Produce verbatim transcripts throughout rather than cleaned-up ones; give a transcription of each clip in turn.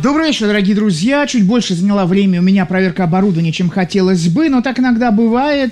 Добрый вечер, дорогие друзья. Чуть больше заняла время у меня проверка оборудования, чем хотелось бы, но так иногда бывает.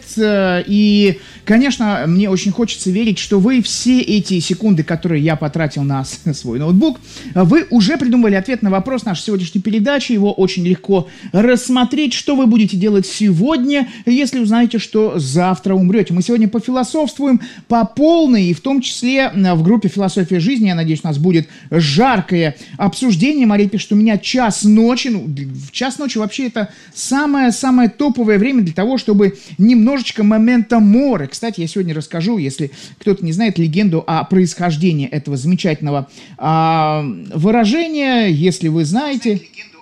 И, конечно, мне очень хочется верить, что вы все эти секунды, которые я потратил на свой ноутбук, вы уже придумали ответ на вопрос нашей сегодняшней передачи. Его очень легко рассмотреть, что вы будете делать сегодня, если узнаете, что завтра умрете. Мы сегодня пофилософствуем по полной, и в том числе в группе «Философия жизни». Я надеюсь, у нас будет жаркое обсуждение. Мария пишет, у меня час ночи. Ну, в час ночи вообще это самое-самое топовое время для того, чтобы немножечко момента море. Кстати, я сегодня расскажу, если кто-то не знает, легенду о происхождении этого замечательного а, выражения. Если вы знаете...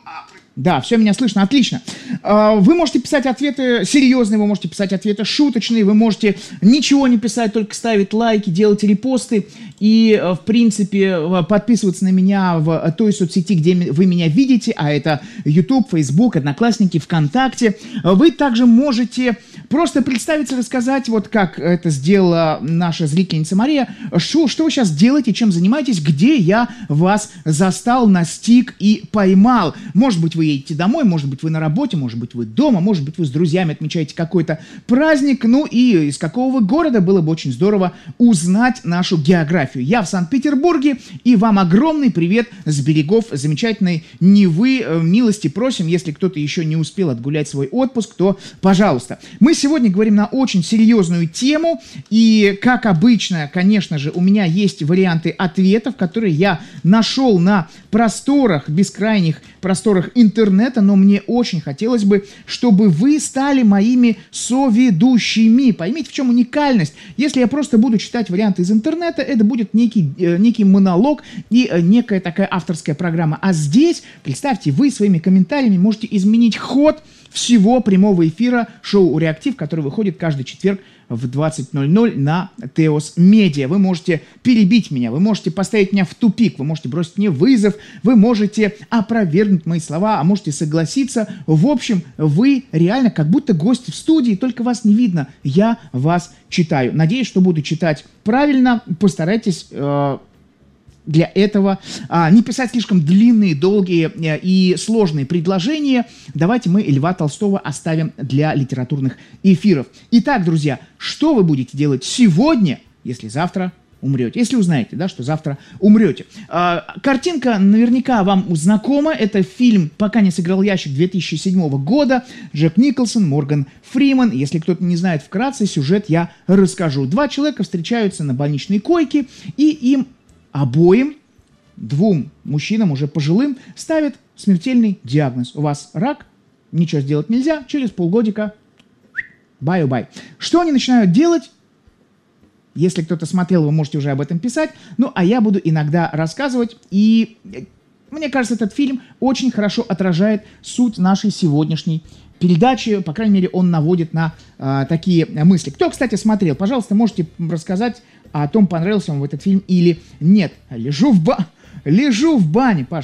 Да, все меня слышно, отлично. Вы можете писать ответы серьезные, вы можете писать ответы шуточные, вы можете ничего не писать, только ставить лайки, делать репосты и, в принципе, подписываться на меня в той соцсети, где вы меня видите, а это YouTube, Facebook, Одноклассники, ВКонтакте. Вы также можете просто представиться, рассказать, вот как это сделала наша зрительница Мария, что, что вы сейчас делаете, чем занимаетесь, где я вас застал, настиг и поймал. Может быть, вы едете домой, может быть, вы на работе, может быть, вы дома, может быть, вы с друзьями отмечаете какой-то праздник, ну и из какого вы города, было бы очень здорово узнать нашу географию. Я в Санкт-Петербурге, и вам огромный привет с берегов замечательной Невы. Милости просим, если кто-то еще не успел отгулять свой отпуск, то пожалуйста. Мы сегодня говорим на очень серьезную тему, и, как обычно, конечно же, у меня есть варианты ответов, которые я нашел на просторах, бескрайних просторах интернета, но мне очень хотелось бы, чтобы вы стали моими соведущими. Поймите, в чем уникальность. Если я просто буду читать варианты из интернета, это будет некий, э, некий монолог и э, некая такая авторская программа. А здесь, представьте, вы своими комментариями можете изменить ход всего прямого эфира шоу «Реактив», который выходит каждый четверг в двадцать ноль ноль на Теос Медиа. Вы можете перебить меня, вы можете поставить меня в тупик, вы можете бросить мне вызов, вы можете опровергнуть мои слова, а можете согласиться. В общем, вы реально как будто гости в студии, только вас не видно. Я вас читаю. Надеюсь, что буду читать правильно. Постарайтесь... Э Для этого а, не писать слишком длинные, долгие а, и сложные предложения. Давайте мы Льва Толстого оставим для литературных эфиров. Итак, друзья, что вы будете делать сегодня, если завтра умрете? Если узнаете, да, что завтра умрете. А, картинка наверняка вам знакома. Это фильм «Пока не сыграл ящик» две тысячи седьмого года. Джек Николсон, Морган Фриман. Если кто-то не знает вкратце, сюжет я расскажу. Два человека встречаются на больничной койке, и им обоим, двум мужчинам, уже пожилым, ставят смертельный диагноз. У вас рак, ничего сделать нельзя, через полгодика бай-бай. Что они начинают делать? Если кто-то смотрел, вы можете уже об этом писать. Ну, а я буду иногда рассказывать. И мне кажется, этот фильм очень хорошо отражает суть нашей сегодняшней передачи. По крайней мере, он наводит на а, такие мысли. Кто, кстати, смотрел, пожалуйста, можете рассказать о том, понравился вам этот фильм или нет. Лежу в, ба... Лежу в бане, Паш.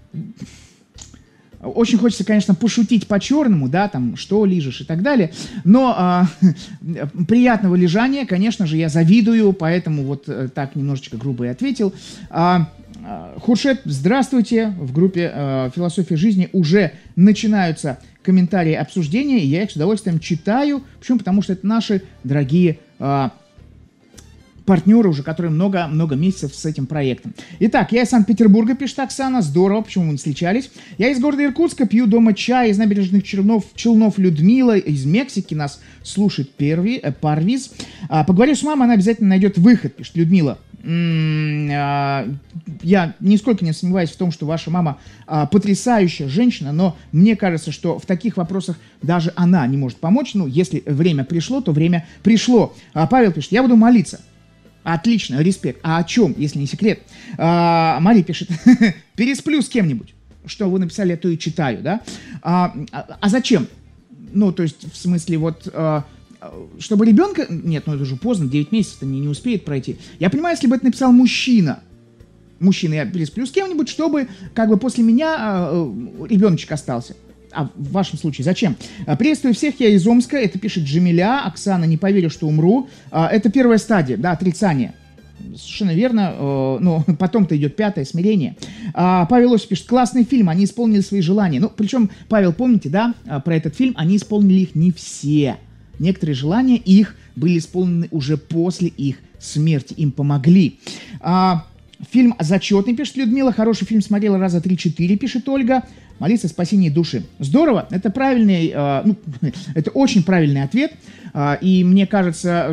Очень хочется, конечно, пошутить по-черному, да, там, что лижешь и так далее. Но а, приятного лежания, конечно же, я завидую, поэтому вот так немножечко грубо и ответил. А, Хуршет, здравствуйте. В группе а, «Философия жизни» уже начинаются комментарии, обсуждения, и я их с удовольствием читаю. Почему? Потому что это наши дорогие а, партнеры уже, которые много-много месяцев с этим проектом. Итак, я из Санкт-Петербурга, пишет Оксана. Здорово, почему мы не встречались. Я из города Иркутска, пью дома чай. Из набережных Челнов, Челнов Людмила. Из Мексики нас слушает Перви, э, Парвиз. А, поговорю с мамой, она обязательно найдет выход, пишет Людмила. Я нисколько не сомневаюсь в том, что ваша мама а, потрясающая женщина, но мне кажется, что в таких вопросах даже она не может помочь. Ну, если время пришло, то время пришло. А, Павел пишет, я буду молиться. Отлично, респект. А о чем, если не секрет? А, Мария пишет, пересплю с кем-нибудь. Что вы написали, я то и читаю, да? А, а, а зачем? Ну, то есть, в смысле, вот... А, чтобы ребенка... Нет, ну это уже поздно, девять месяцев-то не, не успеет пройти. Я понимаю, если бы это написал мужчина. Мужчина, я пересплю с кем-нибудь, чтобы как бы после меня э, ребеночек остался. А в вашем случае зачем? Приветствую всех, я из Омска. Это пишет Джамиля. Оксана, не поверю, что умру. Это первая стадия, да, отрицание. совершенно верно. Э, но потом-то идет пятое смирение. А, Павел Осип пишет, классный фильм, они исполнили свои желания. Ну, причем, Павел, помните, да, про этот фильм, они исполнили их не все. Некоторые желания их были исполнены уже после их смерти, им помогли. А, фильм зачетный, пишет Людмила, хороший фильм, смотрела раза три-четыре, пишет Ольга. Молиться о спасении души. Здорово, это правильный, э, ну, это очень правильный ответ, э, и мне кажется,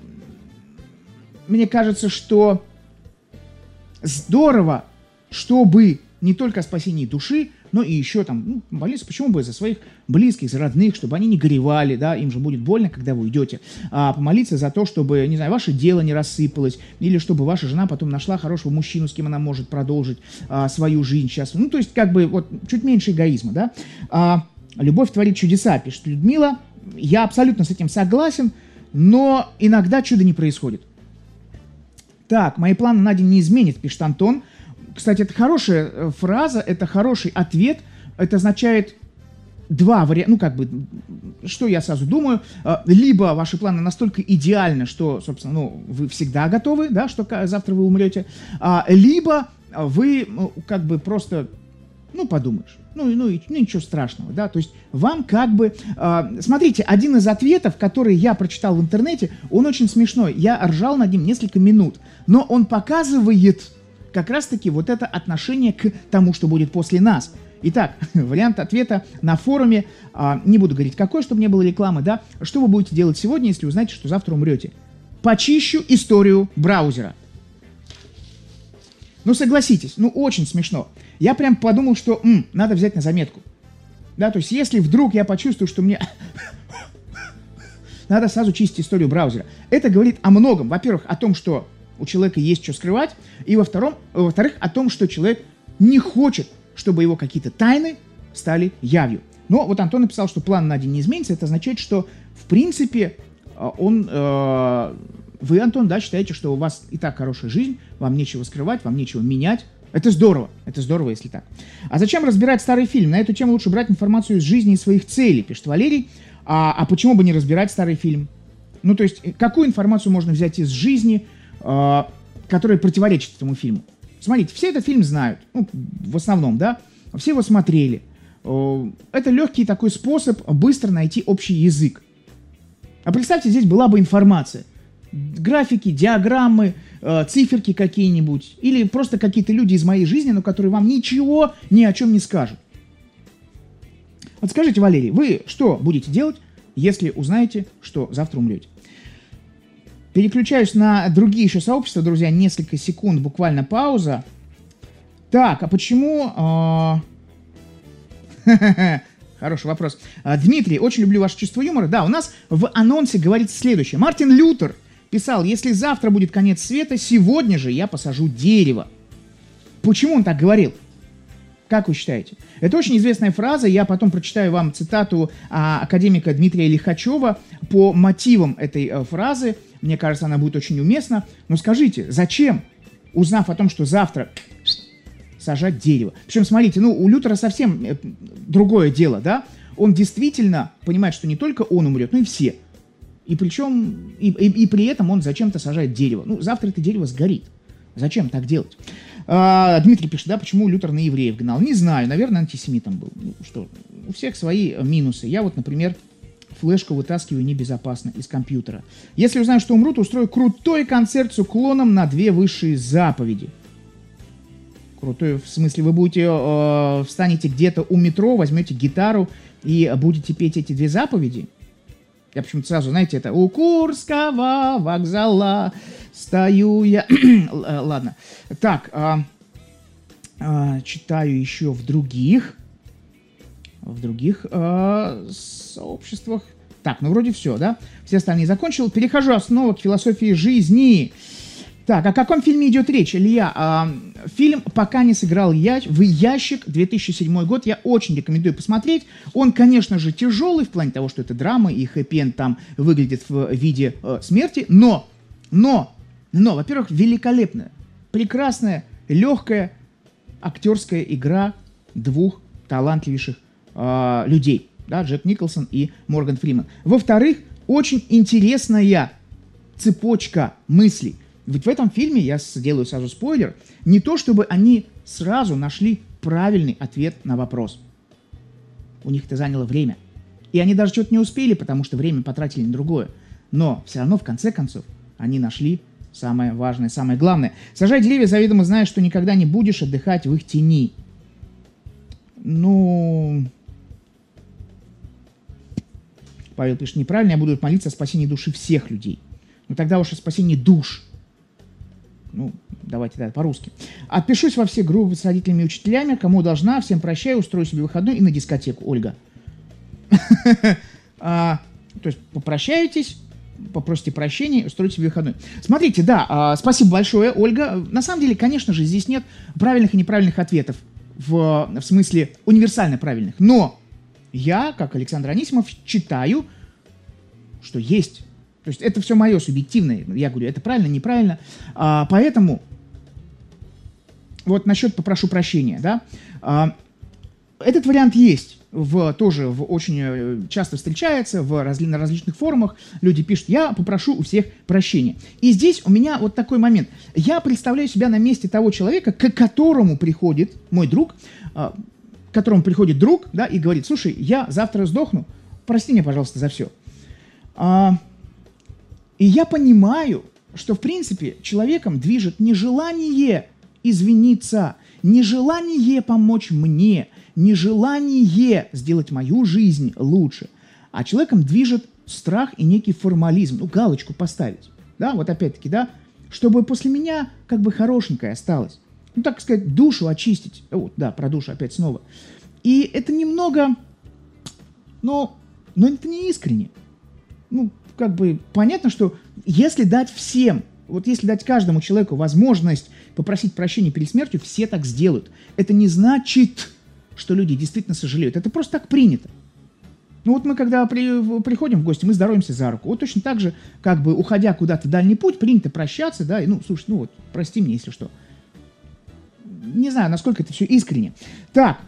мне кажется, что здорово, чтобы не только о спасении души, но и еще там, ну, молиться, почему бы за своих близких, за родных, чтобы они не горевали, да, им же будет больно, когда вы уйдете, а помолиться за то, чтобы, не знаю, ваше дело не рассыпалось, или чтобы ваша жена потом нашла хорошего мужчину, с кем она может продолжить а, свою жизнь сейчас. Ну, то есть, как бы, вот, чуть меньше эгоизма, да. А, любовь творит чудеса, пишет Людмила. Я абсолютно с этим согласен, но иногда чудо не происходит. Так, мои планы на день не изменит, пишет Антон. Кстати, это хорошая фраза, это хороший ответ. Это означает два варианта. Ну, как бы, что я сразу думаю. Либо ваши планы настолько идеальны, что, собственно, ну, вы всегда готовы, да, что завтра вы умрете. Либо вы, как бы, просто, ну, подумаешь. Ну, ну, ну, ничего страшного, да. То есть вам как бы... Смотрите, один из ответов, который я прочитал в интернете, он очень смешной. Я ржал над ним несколько минут. Но он показывает... как раз-таки вот это отношение к тому, что будет после нас. Итак, вариант ответа на форуме, а, не буду говорить какой, чтобы не было рекламы, да, что вы будете делать сегодня, если узнаете, что завтра умрете? Почищу историю браузера. Ну, согласитесь, ну, очень смешно. Я прям подумал, что м, надо взять на заметку. Да, то есть, если вдруг я почувствую, что мне... надо сразу чистить историю браузера. Это говорит о многом. Во-первых, о том, что у человека есть что скрывать, и во втором, во-вторых, о том, что человек не хочет, чтобы его какие-то тайны стали явью. Но вот Антон написал, что план на день не изменится, это означает, что, в принципе, он, э, вы, Антон, да, считаете, что у вас и так хорошая жизнь, вам нечего скрывать, вам нечего менять. Это здорово, это здорово, если так. А зачем разбирать старый фильм? На эту тему лучше брать информацию из жизни и своих целей, пишет Валерий. А, а почему бы не разбирать старый фильм? Ну, то есть, какую информацию можно взять из жизни, который противоречит этому фильму? Смотрите, все этот фильм знают, ну, в основном, да, все его смотрели. Это легкий такой способ быстро найти общий язык. А представьте, здесь была бы информация. Графики, диаграммы, циферки какие-нибудь, или просто какие-то люди из моей жизни, но которые вам ничего ни о чем не скажут. Вот скажите, Валерий, вы что будете делать, если узнаете, что завтра умрете? Переключаюсь на другие еще сообщества, друзья, несколько секунд, буквально пауза. Так, а почему... Хороший вопрос. Дмитрий, очень люблю ваше чувство юмора. Да, у нас в анонсе говорится следующее. Мартин Лютер писал, если завтра будет конец света, сегодня же я посажу дерево. Почему он так говорил? Как вы считаете? Это очень известная фраза, я потом прочитаю вам цитату а, академика Дмитрия Лихачева по мотивам этой а, фразы. Мне кажется, она будет очень уместна. Но скажите, зачем, узнав о том, что завтра сажать дерево? Причем, смотрите, ну, у Лютера совсем другое дело, да? Он действительно понимает, что не только он умрет, но и все. И причем, и, и, и при этом он зачем-то сажает дерево. Ну, завтра это дерево сгорит. Зачем так делать? А, Дмитрий пишет, да, почему Лютер на евреев гнал? Не знаю, наверное, антисемитом был. Ну, что, у всех свои минусы. Я вот, например, флешку вытаскиваю небезопасно из компьютера. Если узнаю, что умру, то устрою крутой концерт с уклоном на две высшие заповеди. Крутой, в смысле, вы будете, э, встанете где-то у метро, возьмете гитару и будете петь эти две заповеди? Я почему-то сразу, знаете, это «У Курского вокзала стою я...» Ладно. Так, а, а, читаю еще в других, в других а, сообществах. Так, ну вроде все, да? Все остальные закончил. Перехожу снова к философии жизни. Так, о каком фильме идет речь, Илья? А, фильм «Пока не сыграл я» в ящик, две тысячи седьмой год. Я очень рекомендую посмотреть. Он, конечно же, тяжелый в плане того, что это драма, и хэппи-энд там выглядит в виде э, смерти. Но, но, но, во-первых, великолепная, прекрасная, легкая актерская игра двух талантливейших э, людей. Да, Джек Николсон и Морган Фриман. Во-вторых, очень интересная цепочка мыслей. Ведь в этом фильме, я сделаю сразу спойлер, не то чтобы они сразу нашли правильный ответ на вопрос. У них это заняло время. И они даже что-то не успели, потому что время потратили на другое. Но все равно, в конце концов, они нашли самое важное, самое главное. Сажай деревья, заведомо зная, что никогда не будешь отдыхать в их тени. Ну... Павел пишет, неправильно, я буду молиться о спасении души всех людей. Ну тогда уж о спасении душ. Ну, давайте тогда по-русски. Отпишусь во все группы с родителями и учителями, кому должна, всем прощаю, устрою себе выходной и на дискотеку, Ольга. То есть попрощаетесь, попросите прощения, устройте себе выходной. Смотрите, да, спасибо большое, Ольга. На самом деле, конечно же, здесь нет правильных и неправильных ответов, в, в смысле универсально правильных. Но я, как Александр Анисимов, считаю, что есть. То есть это все мое субъективное. Я говорю, это правильно, неправильно. А, поэтому вот насчет попрошу прощения, да, а, этот вариант есть. В, тоже в, очень часто встречается в разли, на различных форумах. Люди пишут, я попрошу у всех прощения. И здесь у меня вот такой момент. Я представляю себя на месте того человека, к которому приходит мой друг, а, к которому приходит друг, да, и говорит, слушай, я завтра сдохну, прости меня, пожалуйста, за все. А, и я понимаю, что, в принципе, человеком движет нежелание извиниться, нежелание помочь мне, нежелание сделать мою жизнь лучше, а человеком движет страх и некий формализм, ну, галочку поставить, да, вот опять-таки, да, чтобы после меня как бы хорошенькое осталось, ну, так сказать, душу очистить, вот, да, про душу опять снова, и это немного, но, но это не искренне, ну, как бы понятно, что если дать всем, вот если дать каждому человеку возможность попросить прощения перед смертью, все так сделают, это не значит, что люди действительно сожалеют. Это просто так принято. Ну вот мы, когда при, приходим в гости, мы здороваемся за руку. Вот точно так же, как бы уходя куда-то в дальний путь, принято прощаться, да, и, ну, слушай, ну вот, прости меня, если что. Не знаю, насколько это все искренне. Так,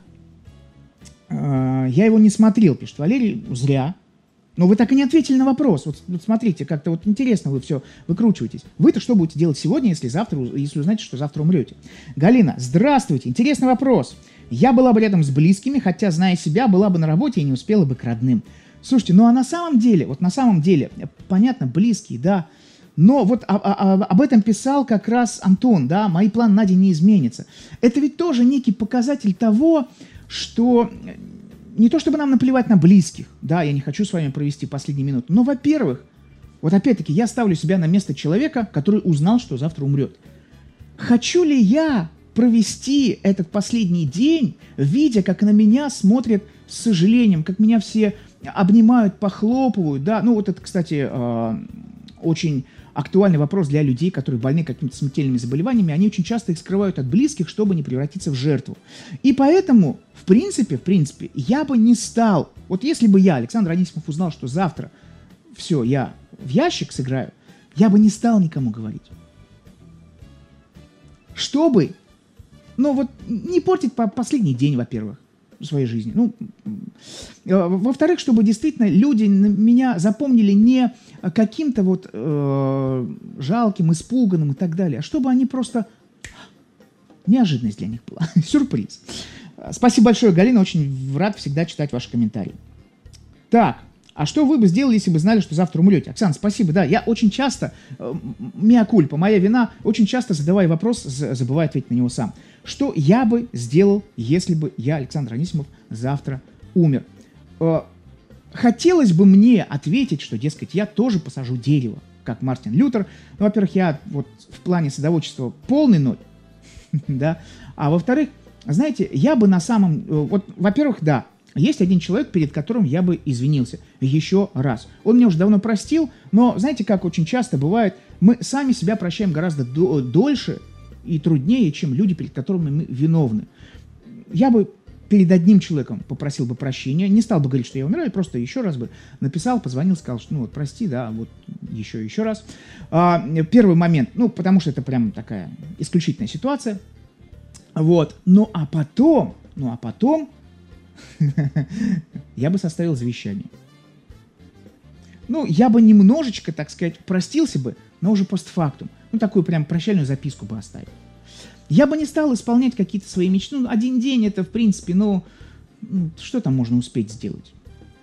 э, я его не смотрел, пишет Валерий, зря. Но вы так и не ответили на вопрос. Вот, вот смотрите, как-то вот интересно вы все выкручиваетесь. Вы-то что будете делать сегодня, если завтра, если узнаете, что завтра умрете? Галина, здравствуйте, интересный вопрос. Я была бы рядом с близкими, хотя, зная себя, была бы на работе и не успела бы к родным. Слушайте, ну а на самом деле, вот на самом деле, понятно, близкие, да, но вот а, а, а, об этом писал как раз Антон, да, мои планы на день не изменятся. Это ведь тоже некий показатель того, что не то чтобы нам наплевать на близких, да, я не хочу с вами провести последние минуты, но, во-первых, вот опять-таки я ставлю себя на место человека, который узнал, что завтра умрет. Хочу ли я провести этот последний день, видя, как на меня смотрят с сожалением, как меня все обнимают, похлопывают, да, ну вот это, кстати, э, очень актуальный вопрос для людей, которые больны какими-то смертельными заболеваниями, они очень часто их скрывают от близких, чтобы не превратиться в жертву. И поэтому, в принципе, в принципе, я бы не стал, вот если бы я, Александр Анисимов, узнал, что завтра все, я в ящик сыграю, я бы не стал никому говорить. Чтобы, ну вот, не портить последний день, во-первых, в своей жизни. Ну, во-вторых, чтобы действительно люди меня запомнили не каким-то вот э, жалким, испуганным и так далее, а чтобы они просто... Неожиданность для них была. Сюрприз. Спасибо большое, Галина. Очень рад всегда читать ваши комментарии. Так, а что вы бы сделали, если бы знали, что завтра умрете? Оксана, спасибо. Да, я очень часто, э, миа кульпа, моя вина, очень часто, задавая вопрос, забываю ответить на него сам. Что я бы сделал, если бы я, Александр Анисимов, завтра умер? Э, хотелось бы мне ответить, что, дескать, я тоже посажу дерево, как Мартин Лютер. Ну, во-первых, я вот в плане садоводчества полный ноль, да, а во-вторых, знаете, я бы на самом... Вот, во-первых, да, есть один человек, перед которым я бы извинился еще раз. Он меня уже давно простил, но знаете, как очень часто бывает, мы сами себя прощаем гораздо до- дольше и труднее, чем люди, перед которыми мы виновны. Я бы перед одним человеком попросил бы прощения, не стал бы говорить, что я умираю, просто еще раз бы написал, позвонил, сказал, что ну вот прости, да, вот еще, еще раз. А, первый момент, ну, потому что это прям такая исключительная ситуация. Вот, ну а потом, ну а потом я бы составил завещание. ну, я бы немножечко, так сказать, простился бы, но уже постфактум. Ну, такую прям прощальную записку бы оставил. Я бы не стал исполнять какие-то свои мечты. Ну, один день это, в принципе, ну, что там можно успеть сделать?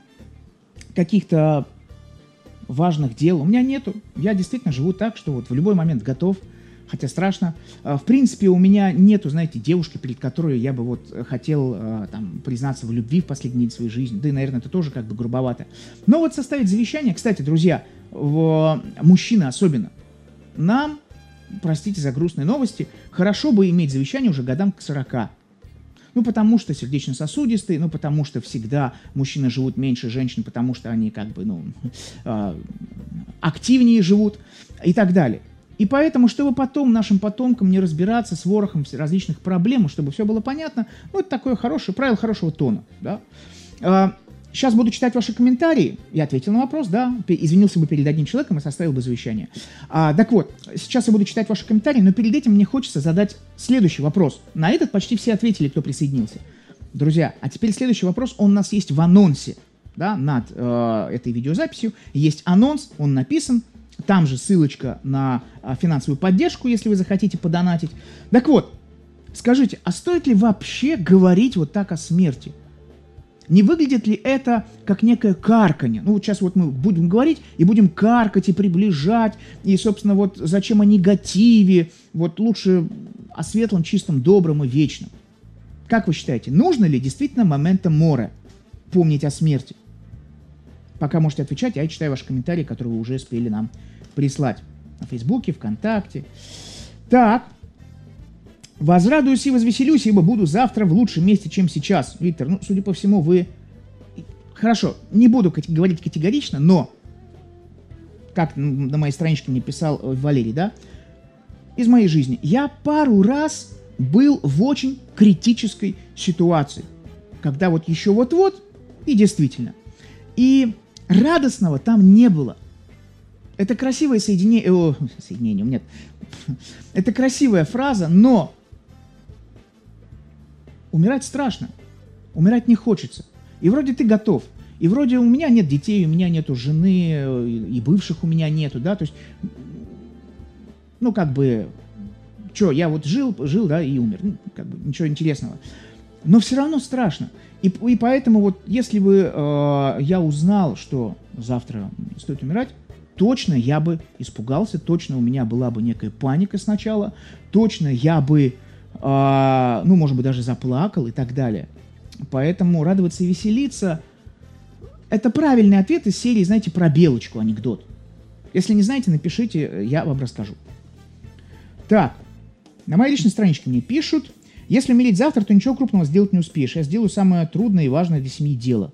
Каких-то важных дел у меня нету. Я действительно живу так, что вот в любой момент готов, хотя страшно. В принципе, у меня нету, знаете, девушки, перед которой я бы вот хотел там признаться в любви в последние дни своей жизни. Да и, наверное, это тоже как бы грубовато. Но вот составить завещание, кстати, друзья, в... мужчины особенно, нам, простите за грустные новости, хорошо бы иметь завещание уже годам к сорока. Ну, потому что сердечно-сосудистые, ну, потому что всегда мужчины живут меньше женщин, потому что они как бы, ну, активнее живут и так далее. И поэтому, чтобы потом нашим потомкам не разбираться с ворохом различных проблем, чтобы все было понятно, ну, это такое хорошее правило хорошего тона, да. Сейчас буду читать ваши комментарии. Я ответил на вопрос, да, извинился бы перед одним человеком и составил бы завещание. А, так вот, сейчас я буду читать ваши комментарии, но перед этим мне хочется задать следующий вопрос. На этот почти все ответили, кто присоединился. Друзья, а теперь следующий вопрос, он у нас есть в анонсе, да, над э, этой видеозаписью. Есть анонс, он написан, там же ссылочка на э, финансовую поддержку, если вы захотите подонатить. Так вот, скажите, а стоит ли вообще говорить вот так о смерти? Не выглядит ли это как некое карканье? Ну, вот сейчас вот мы будем говорить и будем каркать и приближать, и, собственно, вот зачем о негативе, вот лучше о светлом, чистом, добром и вечном. Как вы считаете, нужно ли действительно момента море помнить о смерти? Пока можете отвечать, я читаю ваши комментарии, которые вы уже успели нам прислать на Фейсбуке, ВКонтакте. Так. Возрадуюсь и возвеселюсь, ибо буду завтра в лучшем месте, чем сейчас. Виктор, ну, судя по всему, вы... Хорошо, не буду говорить категорично, но, как на моей страничке мне писал Валерий, да, из моей жизни, я пару раз был в очень критической ситуации, когда вот еще вот-вот, и действительно. И радостного там не было. Это красивое соединение... О, соединение, нет. Это красивая фраза, но... Умирать страшно, умирать не хочется. И вроде ты готов, и вроде у меня нет детей, у меня нету жены, и бывших у меня нету, да, то есть, ну, как бы, что, я вот жил, жил, да, и умер, ну, как бы, ничего интересного. Но все равно страшно. И, и поэтому вот, если бы э, я узнал, что завтра стоит умирать, точно я бы испугался, точно у меня была бы некая паника сначала, точно я бы... Uh, ну, может быть, даже заплакал и так далее. Поэтому радоваться и веселиться – это правильный ответ из серии, знаете, про белочку анекдот. Если не знаете, напишите, я вам расскажу. Так, на моей личной страничке мне пишут, если умереть завтра, то ничего крупного сделать не успеешь. Я сделаю самое трудное и важное для семьи дело.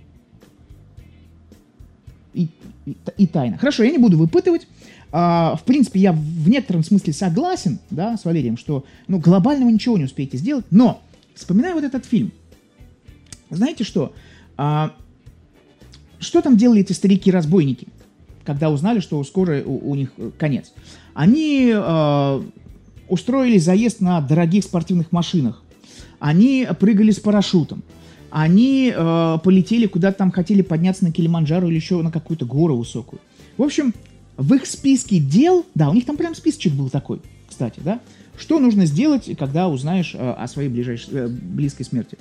И, и, и тайна. Хорошо, я не буду выпытывать. Uh, в принципе, я в некотором смысле согласен, да, с Валерием, что ну, глобального ничего не успеете сделать, но, вспоминая вот этот фильм, знаете что? Uh, что там делали эти старики-разбойники, когда узнали, что скоро у, у них конец? Они uh, устроили заезд на дорогих спортивных машинах, они прыгали с парашютом, они uh, полетели куда-то там, хотели подняться на Килиманджаро или еще на какую-то гору высокую. В общем... В их списке дел, да, у них там прям списочек был такой, кстати, да, что нужно сделать, когда узнаешь э, о своей ближайшей, э, близкой смерти.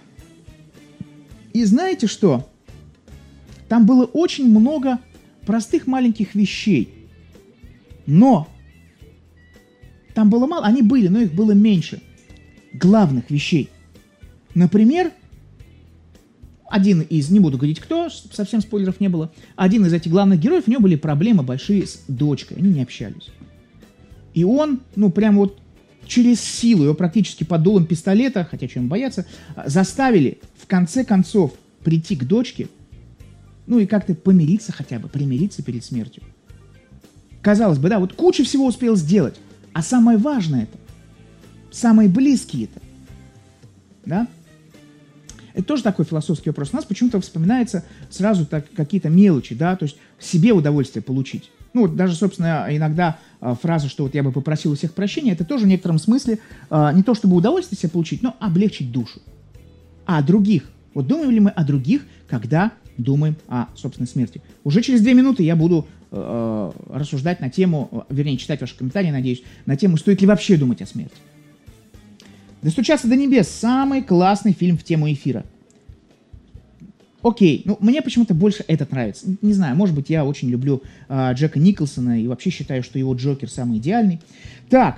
И знаете что? Там было очень много простых маленьких вещей, но там было мало, они были, но их было меньше, главных вещей. Например, один из, не буду говорить кто, совсем спойлеров не было, один из этих главных героев, у него были проблемы большие с дочкой, они не общались. И он, ну, прям вот через силу, его практически под дулом пистолета, хотя чем бояться, заставили в конце концов прийти к дочке, ну и как-то помириться хотя бы, примириться перед смертью. Казалось бы, да, вот куча всего успел сделать, а самое важное это, самые близкие это, да? Это тоже такой философский вопрос. У нас почему-то вспоминается сразу так какие-то мелочи, да, то есть себе удовольствие получить. Ну, вот даже, собственно, иногда а, фраза, что вот я бы попросил у всех прощения, это тоже в некотором смысле а, не то, чтобы удовольствие себе получить, но облегчить душу. А о других? Вот думаем ли мы о других, когда думаем о собственной смерти. Уже через две минуты я буду э, рассуждать на тему, вернее, читать ваши комментарии, надеюсь, на тему, стоит ли вообще думать о смерти. «Достучаться до небес» — самый классный фильм в тему эфира. Окей, ну мне почему-то больше этот нравится. Не знаю, может быть, я очень люблю э, Джека Николсона и вообще считаю, что его Джокер самый идеальный. Так,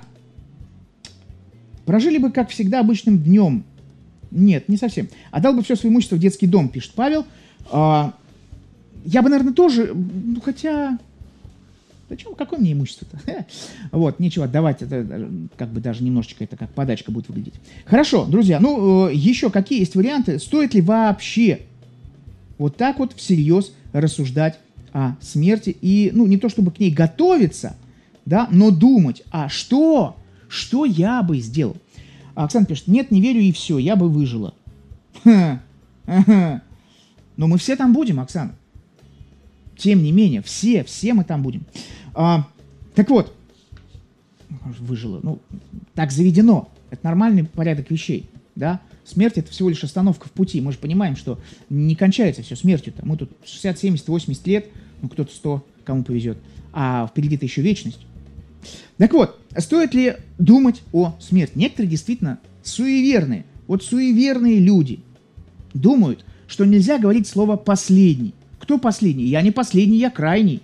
прожили бы, как всегда, обычным днем. Нет, не совсем. Отдал бы все свое имущество в детский дом, пишет Павел. А, я бы, наверное, тоже, ну хотя... Зачем? Какое мне имущество-то? Вот, нечего отдавать, это как бы даже немножечко это как подачка будет выглядеть. Хорошо, друзья, ну еще какие есть варианты? Стоит ли вообще вот так вот всерьез рассуждать о смерти и, ну, не то чтобы к ней готовиться, да, но думать, а что? Что я бы сделал? Оксана пишет, нет, не верю и все, я бы выжила. Ха, ага. Но мы все там будем, Оксана. Тем не менее, все, все мы там будем. А, так вот, выжила, ну, так заведено. Это нормальный порядок вещей, да. Смерть — это всего лишь остановка в пути. Мы же понимаем, что не кончается все смертью-то. Мы тут шестьдесят, семьдесят, восемьдесят лет, ну, кто-то сто, кому повезет. А впереди-то еще вечность. Так вот, стоит ли думать о смерти? Некоторые действительно суеверные. Вот суеверные люди думают, что нельзя говорить слово «последний». Кто последний? Я не последний, я крайний.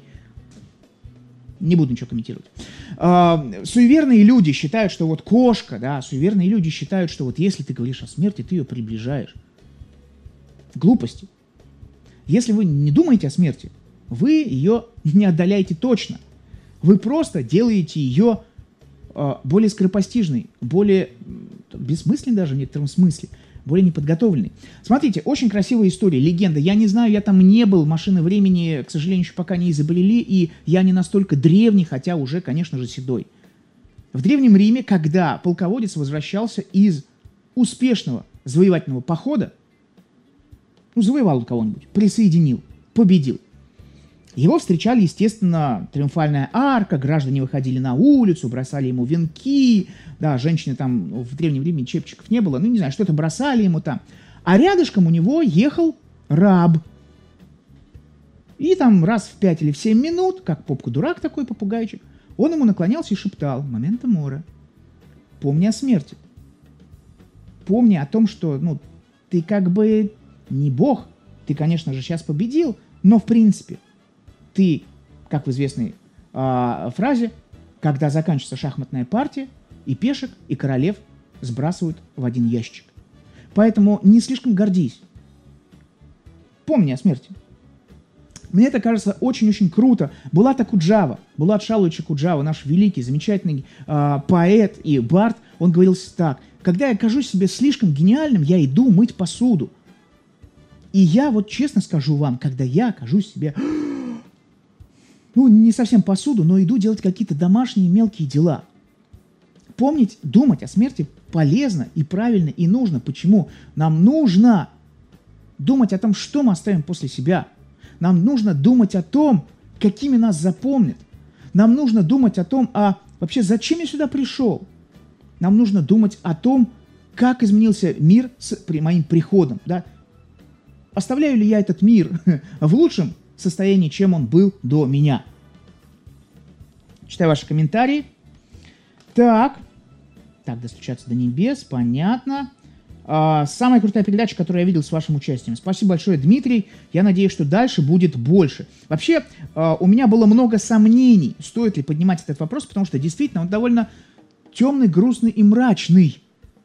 Не буду ничего комментировать. А, суеверные люди считают, что вот кошка, да, суеверные люди считают, что вот если ты говоришь о смерти, ты ее приближаешь. Глупости. Если вы не думаете о смерти, вы ее не отдаляете точно. Вы просто делаете ее а, более скоропостижной, более бессмысленной даже в некотором смысле, более неподготовленный. Смотрите, очень красивая история, легенда. Я не знаю, я там не был, машины времени, к сожалению, еще пока не изобрели, и я не настолько древний, хотя уже, конечно же, седой. В Древнем Риме, когда полководец возвращался из успешного завоевательного похода, ну, завоевал он кого-нибудь, присоединил, победил. Его встречали, естественно, триумфальная арка, граждане выходили на улицу, бросали ему венки, да, женщины там, в Древнем Риме чепчиков не было, ну, не знаю, что-то бросали ему там. А рядышком у него ехал раб. И там раз в пять или в семь минут, как попка-дурак такой попугайчик, он ему наклонялся и шептал: «Моменто море, помни о смерти. Помни о том, что, ну, ты как бы не бог, ты, конечно же, сейчас победил, но, в принципе, ты, как в известной э, фразе, когда заканчивается шахматная партия, и пешек, и королев сбрасывают в один ящик. Поэтому не слишком гордись. Помни о смерти». Мне это кажется очень-очень круто. Булат Акуджава, Булат Шалович Акуджава, наш великий, замечательный э, поэт и бард, он говорил так: «Когда я кажусь себе слишком гениальным, я иду мыть посуду». И я вот честно скажу вам, когда я кажусь себе... ну, не совсем посуду, но иду делать какие-то домашние мелкие дела. Помнить, думать о смерти полезно и правильно и нужно. Почему? Нам нужно думать о том, что мы оставим после себя. Нам нужно думать о том, какими нас запомнят. Нам нужно думать о том, а вообще зачем я сюда пришел. Нам нужно думать о том, как изменился мир с при, моим приходом. Да? Оставляю ли я этот мир в лучшем состоянии, чем он был до меня. Читаю ваши комментарии. Так. Так, достучаться до небес, понятно. А, самая крутая передача, которую я видел с вашим участием. Спасибо большое, Дмитрий. Я надеюсь, что дальше будет больше. Вообще, а, у меня было много сомнений, стоит ли поднимать этот вопрос, потому что действительно он довольно темный, грустный и мрачный.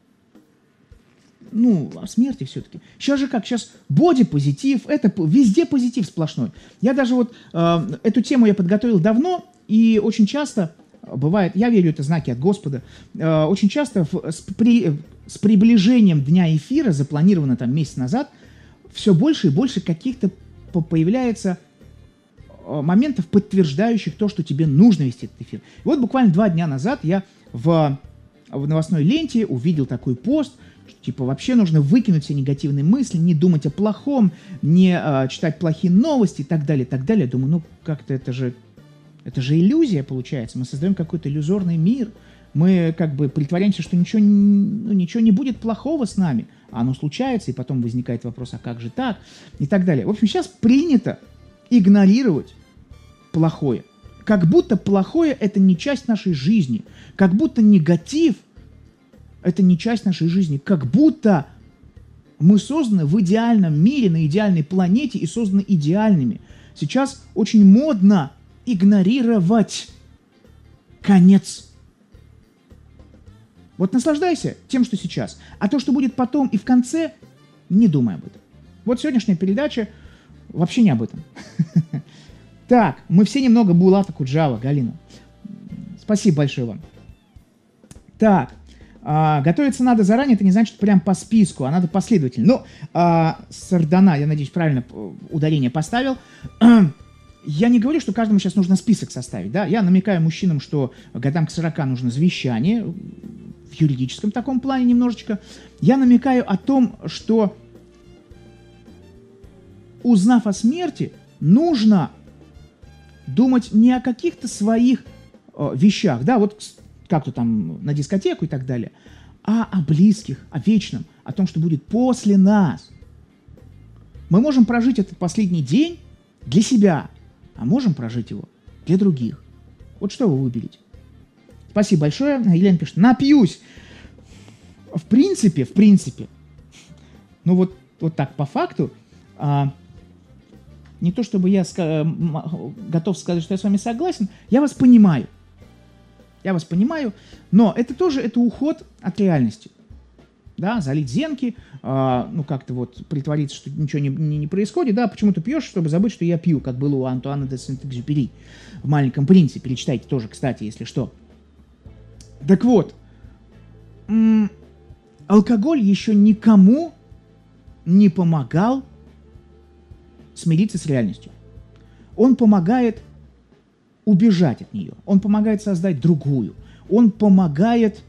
Ну, о смерти все-таки. Сейчас же как? Сейчас боди-позитив, это везде позитив сплошной. Я даже вот э, эту тему я подготовил давно, и очень часто бывает, я верю, это знаки от Господа, э, очень часто в, с, при, с приближением дня эфира, запланировано там месяц назад, все больше и больше каких-то появляется э, моментов, подтверждающих то, что тебе нужно вести этот эфир. И вот буквально два дня назад я в, в новостной ленте увидел такой пост, типа, вообще нужно выкинуть все негативные мысли, не думать о плохом, не э, читать плохие новости и так далее, и так далее. Думаю, ну, как-то это же, это же иллюзия получается. Мы создаем какой-то иллюзорный мир, Мы как бы притворяемся, что ничего, ну, ничего не будет плохого с нами, а оно случается, и потом возникает вопрос, а как же так, и так далее. В общем, сейчас принято игнорировать плохое. Как будто плохое – это не часть нашей жизни. Как будто негатив – это не часть нашей жизни. Как будто мы созданы в идеальном мире, на идеальной планете и созданы идеальными. Сейчас очень модно игнорировать конец. Вот наслаждайся тем, что сейчас. А то, что будет потом и в конце, не думай об этом. Вот сегодняшняя передача вообще не об этом. Так, мы все немного Булата Куджава, Галина. Спасибо большое вам. Так, а, готовиться надо заранее, это не значит прям по списку, а надо последовательно. Ну, а, Сардана, я надеюсь, правильно ударение поставил. Я не говорю, что каждому сейчас нужно список составить, да. Я намекаю мужчинам, что годам к сорока нужно завещание, в юридическом таком плане немножечко. Я намекаю о том, что, узнав о смерти, нужно думать не о каких-то своих э, вещах, да, вот как-то там на дискотеку и так далее, а о близких, о вечном, о том, что будет после нас. Мы можем прожить этот последний день для себя, а можем прожить его для других. Вот что вы выберете? Спасибо большое. Елена пишет, напьюсь. В принципе, в принципе, ну вот, вот так по факту, а, не то чтобы я ска- готов сказать, что я с вами согласен, я вас понимаю. Я вас понимаю, но это тоже это уход от реальности. Да, залить зенки, а, ну как-то вот притвориться, что ничего не, не, не происходит, да, почему ты пьешь, чтобы забыть, что я пью, как было у Антуана де Сент-Экзюпери в «Маленьком принце». Перечитайте тоже, кстати, если что. Так вот, м- алкоголь еще никому не помогал смириться с реальностью. Он помогает убежать от нее. Он помогает создать другую. Он помогает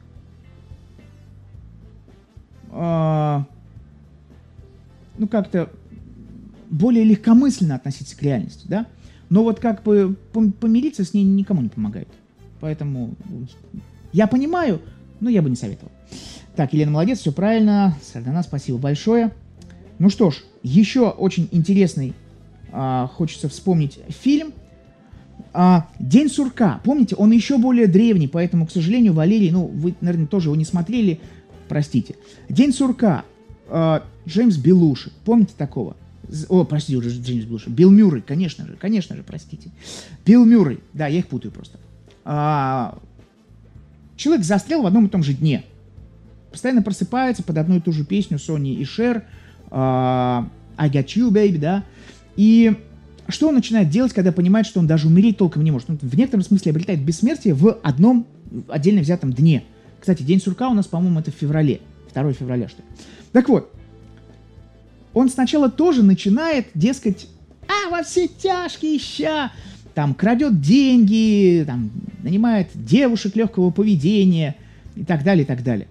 э, ну как-то более легкомысленно относиться к реальности, да? Но вот как бы помириться с ней никому не помогает. Поэтому я понимаю, но я бы не советовал. Так, Елена молодец, все правильно. Сардана, спасибо большое. Ну что ж, еще очень интересный, а, хочется вспомнить фильм а, «День сурка». Помните, он еще более древний, поэтому, к сожалению, Валерий, ну, вы, наверное, тоже его не смотрели, простите. «День сурка», а, Джеймс Белуши, помните такого? О, простите, уже Джеймс Белуши. Билл Мюррей, конечно же, конечно же, простите. Билл Мюррей, да, я их путаю просто. А, человек застрял в одном и том же дне. Постоянно просыпается под одну и ту же песню Сони и Шер, Uh, I got you, baby, да. И что он начинает делать, когда понимает, что он даже умереть толком не может? Он в некотором смысле обретает бессмертие в одном отдельно взятом дне. Кстати, День сурка у нас, по-моему, это в феврале. второго февраля, что ли. Так вот, он сначала тоже начинает, дескать, а, во все тяжкие ща, там, крадет деньги, там, нанимает девушек легкого поведения и так далее, и так далее.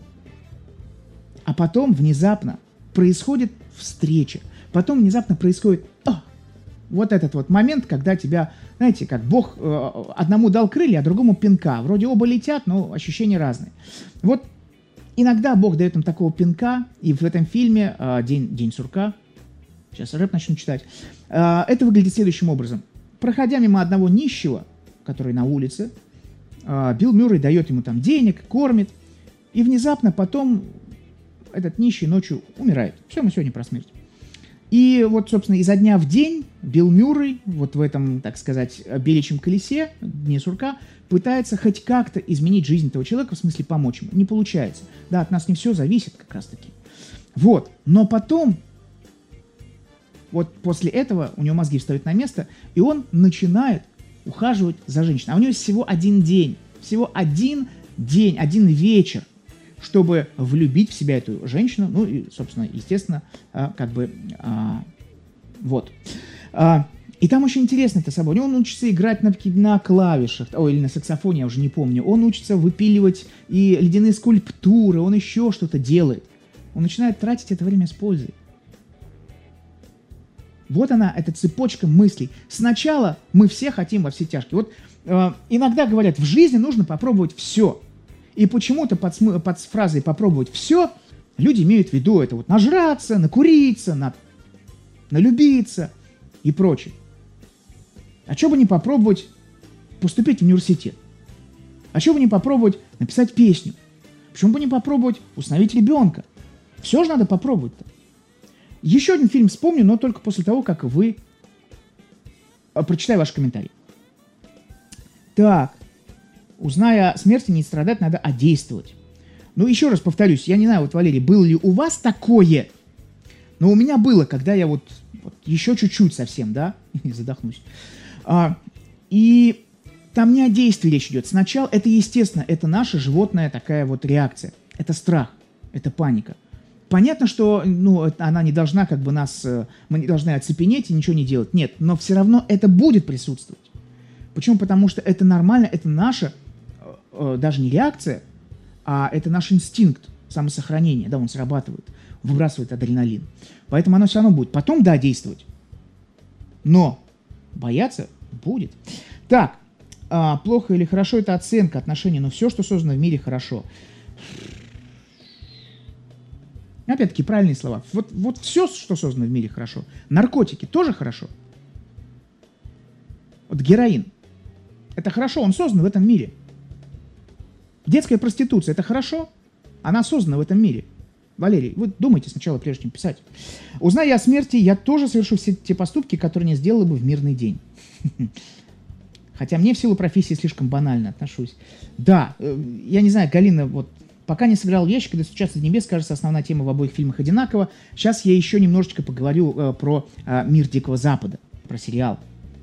А потом внезапно происходит встреча. Потом внезапно происходит о, вот этот вот момент, когда тебя, знаете, как Бог э, одному дал крылья, а другому пинка. Вроде оба летят, но ощущения разные. Вот иногда Бог дает им такого пинка, и в этом фильме э, День, День сурка, сейчас рэп начну читать, э, это выглядит следующим образом. Проходя мимо одного нищего, который на улице, э, Билл Мюррей дает ему там денег, кормит, и внезапно потом этот нищий ночью умирает. Все, мы сегодня про смерть. И вот, собственно, изо дня в день Билл Мюррей, вот в этом, так сказать, беличьем колесе, Дне сурка, пытается хоть как-то изменить жизнь этого человека, в смысле помочь ему. Не получается. Да, от нас не все зависит как раз-таки. Вот. Но потом, вот после этого у него мозги встают на место, и он начинает ухаживать за женщиной. А у него всего один день. Всего один день, один вечер, чтобы влюбить в себя эту женщину, ну и, собственно, естественно, а, как бы, а, вот. А, и там очень интересно это собой. Он учится играть на, на клавишах, ой, или на саксофоне, я уже не помню. Он учится выпиливать и ледяные скульптуры, он еще что-то делает. Он начинает тратить это время с пользой. Вот она, эта цепочка мыслей. Сначала мы все хотим во все тяжкие. Вот э, иногда говорят, в жизни нужно попробовать все. И почему-то под, смы- под фразой «попробовать все» люди имеют в виду это вот нажраться, накуриться, на... налюбиться и прочее. А что бы не попробовать поступить в университет? А что бы не попробовать написать песню? Почему бы не попробовать усыновить ребенка? Все же надо попробовать-то. Еще один фильм вспомню, но только после того, как вы... Прочитаю ваш комментарий. Так. Узная о смерти, не страдать надо, а действовать. Ну, еще раз повторюсь, я не знаю, вот, Валерий, было ли у вас такое? Но у меня было, когда я вот, вот еще чуть-чуть совсем, да, не задохнусь. А, и там не о действии речь идет. Сначала это естественно, это наша животная такая вот реакция. Это страх, это паника. Понятно, что ну, она не должна как бы нас, мы не должны оцепенеть и ничего не делать. Нет, но все равно это будет присутствовать. Почему? Потому что это нормально, это наша, э, даже не реакция, а это наш инстинкт самосохранения, да, он срабатывает, выбрасывает адреналин. Поэтому оно все равно будет. Потом, да, действовать. Но бояться будет. Так, а, плохо или хорошо — это оценка, отношения, но все, что создано в мире, хорошо. Опять-таки, правильные слова. Вот, вот все, что создано в мире, хорошо. Наркотики тоже хорошо. Вот героин. Это хорошо, он создан в этом мире. Детская проституция — это хорошо? Она создана в этом мире. Валерий, вы думайте сначала, прежде чем писать. Узная о смерти, я тоже совершу все те поступки, которые не сделала бы в мирный день. Хотя мне в силу профессии слишком банально отношусь. Да, я не знаю, Галина, вот пока не сыграл в ящик, когда «Стучаться до небес», кажется, основная тема в обоих фильмах одинакова. Сейчас я еще немножечко поговорю э, про э, «Мир Дикого Запада», про сериал.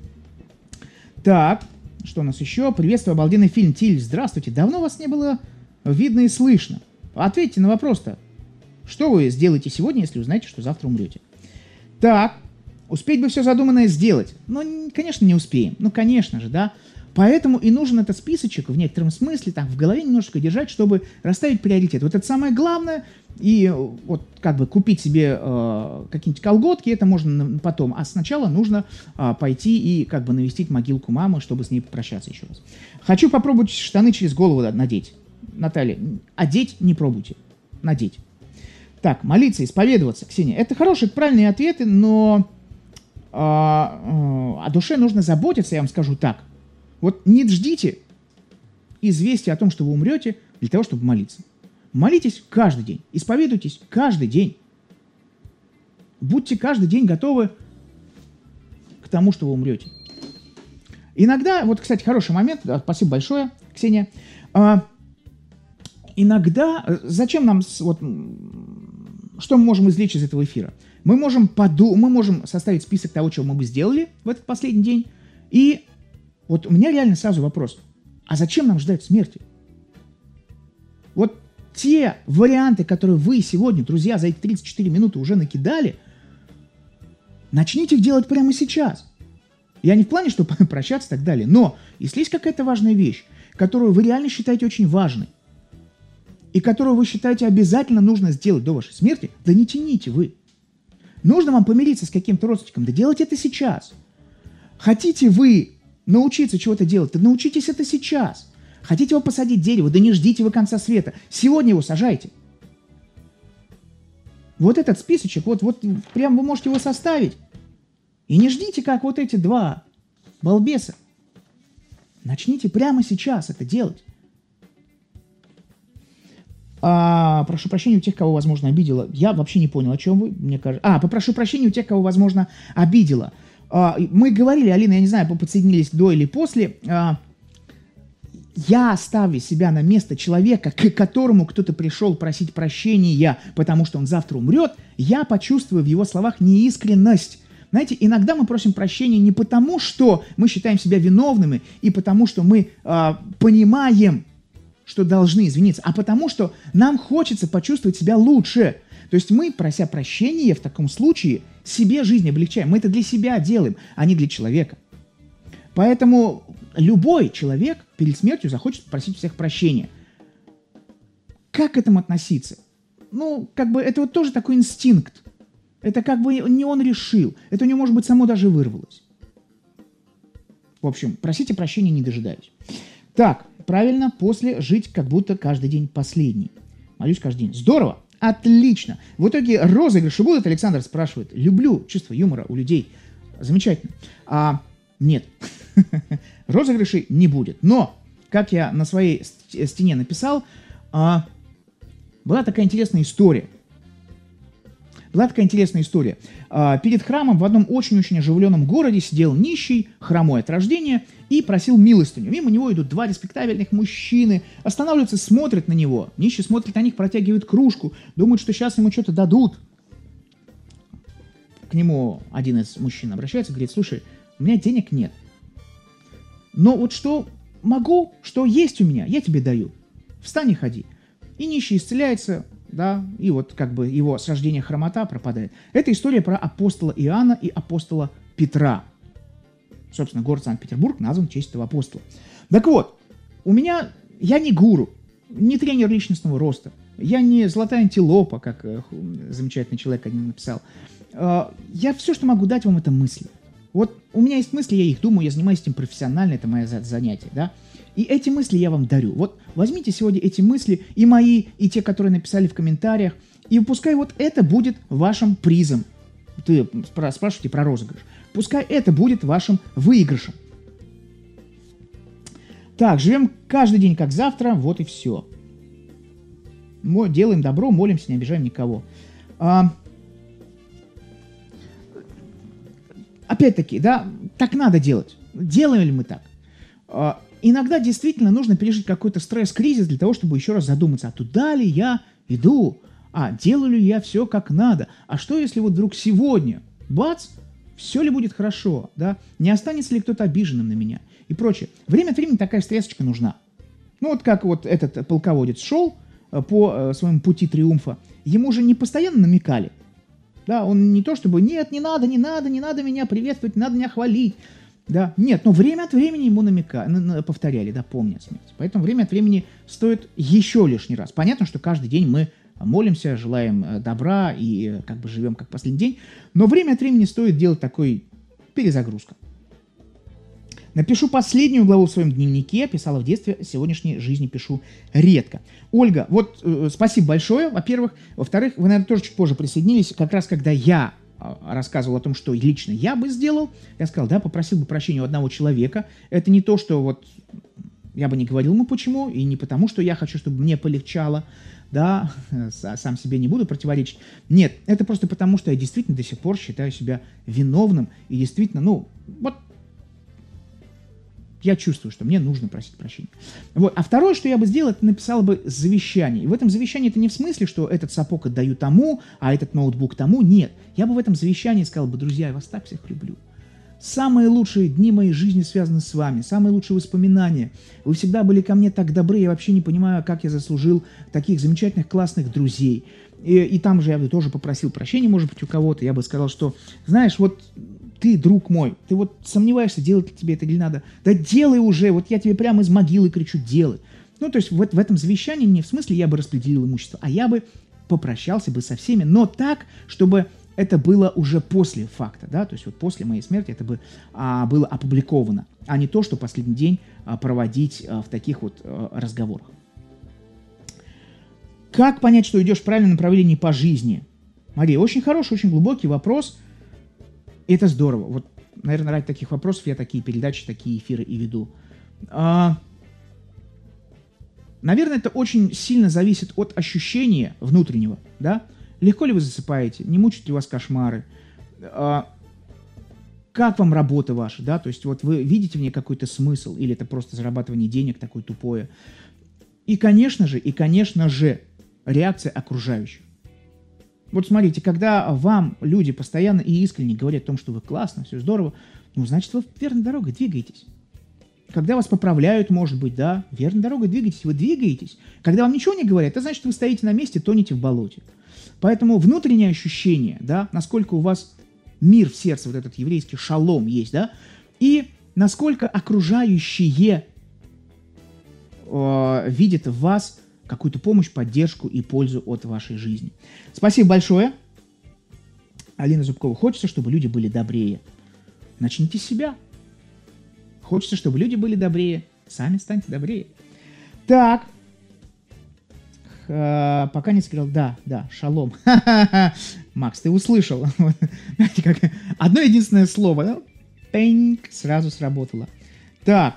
Так, что у нас еще? Приветствую, обалденный фильм. Тиль, здравствуйте. Давно вас не было видно и слышно. Ответьте на вопрос-то. Что вы сделаете сегодня, если узнаете, что завтра умрете? Так, успеть бы все задуманное сделать. Ну, конечно, не успеем. Ну, конечно же, да. Поэтому и нужен этот списочек в некотором смысле, так, в голове немножко держать, чтобы расставить приоритет. Вот это самое главное. И вот как бы купить себе э, какие-нибудь колготки, это можно потом. А сначала нужно э, пойти и как бы навестить могилку мамы, чтобы с ней попрощаться еще раз. Хочу попробовать штаны через голову надеть. Наталья, одеть не пробуйте. Надеть. Так, молиться, исповедоваться, Ксения. Это хорошие, это правильные ответы, но э, э, о душе нужно заботиться, я вам скажу так. Вот не ждите известия о том, что вы умрете, для того, чтобы молиться. Молитесь каждый день, исповедуйтесь каждый день. Будьте каждый день готовы к тому, что вы умрете. Иногда, вот, кстати, хороший момент, да, спасибо большое, Ксения. А, иногда, зачем нам, вот, что мы можем извлечь из этого эфира? Мы можем, поду, мы можем составить список того, чего мы бы сделали в этот последний день, и вот у меня реально сразу вопрос, а зачем нам ждать смерти? Вот те варианты, которые вы сегодня, друзья, за эти тридцать четыре минуты уже накидали, начните их делать прямо сейчас. Я не в плане, чтобы прощаться и так далее, но если есть какая-то важная вещь, которую вы реально считаете очень важной, и которую вы считаете обязательно нужно сделать до вашей смерти, да не тяните вы. Нужно вам помириться с каким-то родственником, да делайте это сейчас. Хотите вы научиться чего-то делать, да научитесь это сейчас. Хотите вы посадить дерево, да не ждите вы конца света. Сегодня его сажайте. Вот этот списочек, вот, вот прям вы можете его составить. И не ждите, как вот эти два балбеса. Начните прямо сейчас это делать. А, прошу прощения у тех, кого, возможно, обидела. Я вообще не понял, о чем вы, мне кажется. А, попрошу прощения у тех, кого, возможно, обидела. А, мы говорили, Алина, я не знаю, вы подсоединились до или после. А, я ставлю себя на место человека, к которому кто-то пришел просить прощения, потому что он завтра умрет, я почувствую в его словах неискренность. Знаете, иногда мы просим прощения не потому, что мы считаем себя виновными, и потому, что мы а, понимаем, что должны извиниться, а потому что нам хочется почувствовать себя лучше. То есть мы, прося прощения, в таком случае себе жизнь облегчаем. Мы это для себя делаем, а не для человека. Поэтому любой человек перед смертью захочет просить всех прощения. Как к этому относиться? Ну, как бы это вот тоже такой инстинкт. Это как бы не он решил. Это у него, может быть, само даже вырвалось. В общем, просите прощения, не дожидаясь. Так, правильно, после жить как будто каждый день последний. Молюсь каждый день. Здорово! Отлично! В итоге розыгрыши будут? Александр спрашивает. Люблю чувство юмора у людей. Замечательно. А, нет. Розыгрышей не будет. Но, как я на своей стене написал, а, была такая интересная история. Была такая интересная история. А, перед храмом в одном очень-очень оживленном городе сидел нищий, хромой от рождения, и просил милостыню. Мимо него идут два респектабельных мужчины, останавливаются, смотрят на него. Нищий смотрит на них, протягивает кружку, думает, что сейчас ему что-то дадут. К нему один из мужчин обращается, говорит: слушай, у меня денег нет. Но вот что могу, что есть у меня, я тебе даю. Встань и ходи. И нищий исцеляется, да, и вот как бы его с рождения хромота пропадает. Это история про апостола Иоанна и апостола Петра. Собственно, город Санкт-Петербург назван в честь этого апостола. Так вот, у меня, я не гуру, не тренер личностного роста, я не золотая антилопа, как э, замечательный человек один написал. Э, я все, что могу дать вам, это мысли. Вот у меня есть мысли, я их думаю, я занимаюсь этим профессионально, это мое занятие, да. И эти мысли я вам дарю. Вот возьмите сегодня эти мысли, и мои, и те, которые написали в комментариях, и пускай вот это будет вашим призом. Ты спрашиваете про розыгрыш. Пускай это будет вашим выигрышем. Так, живем каждый день как завтра, вот и все. Мы делаем добро, молимся, не обижаем никого. А, опять-таки, да, так надо делать. Делаем ли мы так? А, иногда действительно нужно пережить какой-то стресс-кризис для того, чтобы еще раз задуматься, а туда ли я иду? А, делаю ли я все как надо? А что, если вот вдруг сегодня, бац, все ли будет хорошо, да? Не останется ли кто-то обиженным на меня? И прочее. Время от времени такая стресочка нужна. Ну вот как вот этот полководец шел по своему пути триумфа, ему же не постоянно намекали. Да, он не то чтобы «нет, не надо, не надо, не надо меня приветствовать, не надо меня хвалить». Да, нет, но время от времени ему намека, повторяли, да, помни о смерти. Поэтому время от времени стоит еще лишний раз. Понятно, что каждый день мы молимся, желаем добра и как бы живем как последний день, но время от времени стоит делать такой перезагрузка. Напишу последнюю главу в своем дневнике, писала в детстве, сегодняшней жизни пишу редко. Ольга, вот э, спасибо большое, во-первых. Во-вторых, вы, наверное, тоже чуть позже присоединились, как раз когда я э, рассказывал о том, что лично я бы сделал, я сказал, да, попросил бы прощения у одного человека. Это не то, что вот я бы не говорил ему почему, и не потому, что я хочу, чтобы мне полегчало, да, сам себе не буду противоречить. Нет, это просто потому, что я действительно до сих пор считаю себя виновным, и действительно, ну, вот, я чувствую, что мне нужно просить прощения. Вот. А второе, что я бы сделал, это написал бы завещание. И в этом завещании это не в смысле, что этот сапог отдаю тому, а этот ноутбук тому. Нет. Я бы в этом завещании сказал бы, друзья, я вас так всех люблю. Самые лучшие дни моей жизни связаны с вами, самые лучшие воспоминания. Вы всегда были ко мне так добры, я вообще не понимаю, как я заслужил таких замечательных, классных друзей. И, и там же я бы тоже попросил прощения, может быть, у кого-то. Я бы сказал, что, знаешь, вот ты, друг мой, ты вот сомневаешься, делать ли тебе это или надо. Да делай уже, вот я тебе прямо из могилы кричу, делай. Ну, то есть вот в этом завещании не в смысле я бы распределил имущество, а я бы попрощался бы со всеми, но так, чтобы это было уже после факта, да, то есть вот после моей смерти это бы а, было опубликовано, а не то, что последний день а, проводить а, в таких вот а, разговорах. Как понять, что идешь в правильном направлении по жизни? Мария, очень хороший, очень глубокий вопрос. Это здорово. Вот, наверное, ради таких вопросов я такие передачи, такие эфиры и веду. А, наверное, это очень сильно зависит от ощущения внутреннего, да? Легко ли вы засыпаете? Не мучают ли вас кошмары? А, как вам работа ваша, да? То есть вот вы видите в ней какой-то смысл, или это просто зарабатывание денег такое тупое? И, конечно же, и, конечно же, реакция окружающих. Вот смотрите, когда вам люди постоянно и искренне говорят о том, что вы классно, все здорово, ну, значит, вы верной дорогой двигаетесь. Когда вас поправляют, может быть, да, верной дорогой двигаетесь, вы двигаетесь. Когда вам ничего не говорят, это значит, вы стоите на месте, тонете в болоте. Поэтому внутреннее ощущение, да, насколько у вас мир в сердце, вот этот еврейский шалом есть, да, и насколько окружающие э, видят в вас какую-то помощь, поддержку и пользу от вашей жизни. Спасибо большое. Алина Зубкова. Хочется, чтобы люди были добрее. Начните с себя. Хочется, чтобы люди были добрее. Сами станьте добрее. Так. Х, пока не сказал, да, да, шалом. Макс, ты услышал. Знаете, как одно единственное слово, да? Пеньк, сразу сработало. Так.